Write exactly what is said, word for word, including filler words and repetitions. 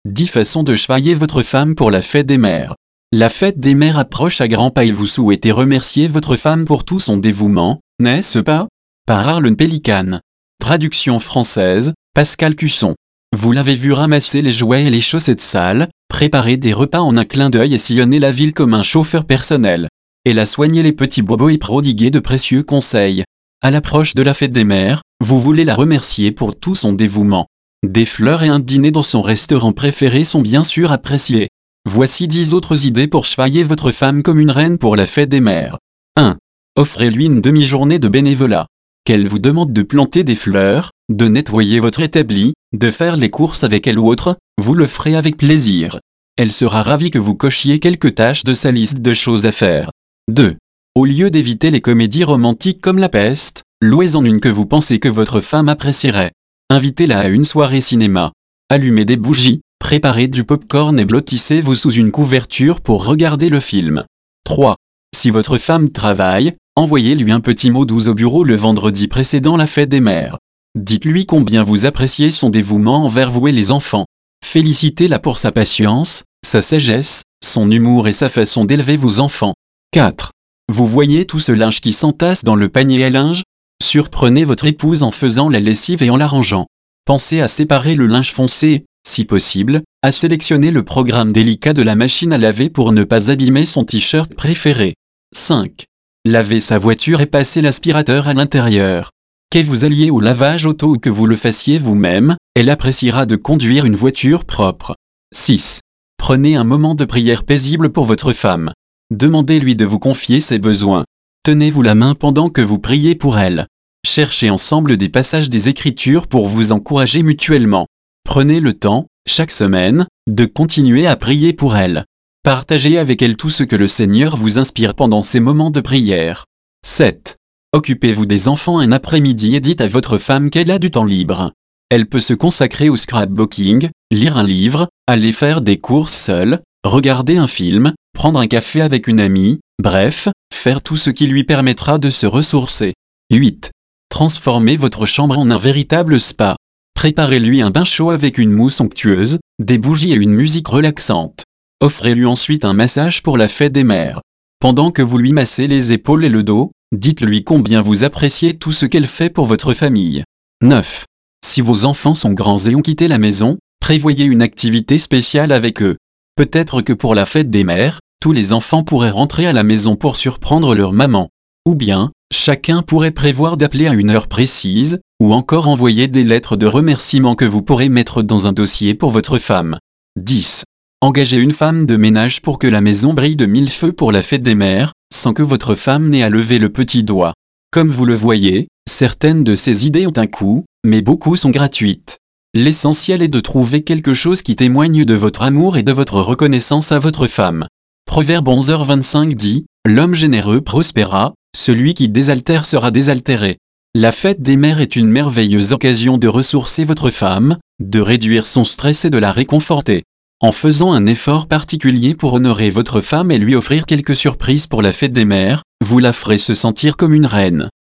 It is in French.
dix façons de chevalier votre femme pour la fête des mères. La fête des mères approche à grands pas et vous souhaitez remercier votre femme pour tout son dévouement, n'est-ce pas? Par Arlen Pélican. Traduction française, Pascal Cusson. Vous l'avez vu ramasser les jouets et les chaussettes sales, préparer des repas en un clin d'œil et sillonner la ville comme un chauffeur personnel. Elle a soigné les petits bobos et prodigué de précieux conseils. À l'approche de la fête des mères, vous voulez la remercier pour tout son dévouement. Des fleurs et un dîner dans son restaurant préféré sont bien sûr appréciés. Voici dix autres idées pour chevalier votre femme comme une reine pour la fête des mères. un. Offrez-lui une demi-journée de bénévolat. Qu'elle vous demande de planter des fleurs, de nettoyer votre établi, de faire les courses avec elle ou autre, vous le ferez avec plaisir. Elle sera ravie que vous cochiez quelques tâches de sa liste de choses à faire. deux. Au lieu d'éviter les comédies romantiques comme La Peste, louez-en une que vous pensez que votre femme apprécierait. Invitez-la à une soirée cinéma. Allumez des bougies, préparez du pop-corn et blottissez-vous sous une couverture pour regarder le film. trois. Si votre femme travaille, envoyez-lui un petit mot doux au bureau le vendredi précédant la fête des mères. Dites-lui combien vous appréciez son dévouement envers vous et les enfants. Félicitez-la pour sa patience, sa sagesse, son humour et sa façon d'élever vos enfants. quatre. Vous voyez tout ce linge qui s'entasse dans le panier à linge? Surprenez votre épouse en faisant la lessive et en la rangeant. Pensez à séparer le linge foncé, si possible, à sélectionner le programme délicat de la machine à laver pour ne pas abîmer son t-shirt préféré. cinq. Lavez sa voiture et passez l'aspirateur à l'intérieur. Que vous alliez au lavage auto ou que vous le fassiez vous-même, elle appréciera de conduire une voiture propre. six. Prenez un moment de prière paisible pour votre femme. Demandez-lui de vous confier ses besoins. Tenez-vous la main pendant que vous priez pour elle. Cherchez ensemble des passages des Écritures pour vous encourager mutuellement. Prenez le temps, chaque semaine, de continuer à prier pour elle. Partagez avec elle tout ce que le Seigneur vous inspire pendant ces moments de prière. sept. Occupez-vous des enfants un après-midi et dites à votre femme qu'elle a du temps libre. Elle peut se consacrer au scrapbooking, lire un livre, aller faire des courses seule, regarder un film, prendre un café avec une amie, bref, faire tout ce qui lui permettra de se ressourcer. huit. Transformez votre chambre en un véritable spa. Préparez-lui un bain chaud avec une mousse onctueuse, des bougies et une musique relaxante. Offrez-lui ensuite un massage pour la fête des mères. Pendant que vous lui massez les épaules et le dos, dites-lui combien vous appréciez tout ce qu'elle fait pour votre famille. neuf. Si vos enfants sont grands et ont quitté la maison, prévoyez une activité spéciale avec eux. Peut-être que pour la fête des mères, tous les enfants pourraient rentrer à la maison pour surprendre leur maman. Ou bien, chacun pourrait prévoir d'appeler à une heure précise, ou encore envoyer des lettres de remerciement que vous pourrez mettre dans un dossier pour votre femme. dix. Engagez une femme de ménage pour que la maison brille de mille feux pour la fête des mères, sans que votre femme n'ait à lever le petit doigt. Comme vous le voyez, certaines de ces idées ont un coût, mais beaucoup sont gratuites. L'essentiel est de trouver quelque chose qui témoigne de votre amour et de votre reconnaissance à votre femme. Proverbe onze heures vingt-cinq dit, « L'homme généreux prospéra, celui qui désaltère sera désaltéré ». La fête des mères est une merveilleuse occasion de ressourcer votre femme, de réduire son stress et de la réconforter. En faisant un effort particulier pour honorer votre femme et lui offrir quelques surprises pour la fête des mères, vous la ferez se sentir comme une reine.